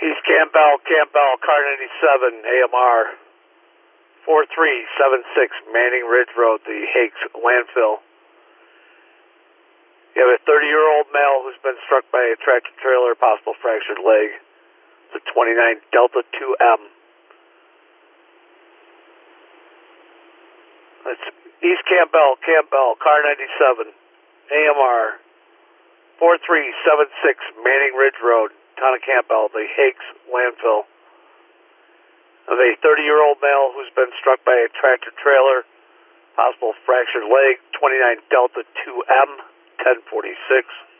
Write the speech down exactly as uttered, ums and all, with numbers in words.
East Campbell, Campbell, car ninety-seven, A M R, four three seven six, Manning Ridge Road, the Hakes landfill. You have a thirty-year-old male who's been struck by a tractor trailer, possible fractured leg. It's a twenty-nine Delta two M. That's East Campbell, Campbell, car ninety-seven, A M R, four three seven six, Manning Ridge Road, town of Campbell, the Hakes landfill. Of a thirty-year-old male who's been struck by a tractor trailer, possible fractured leg, twenty-nine Delta two M, ten forty-six.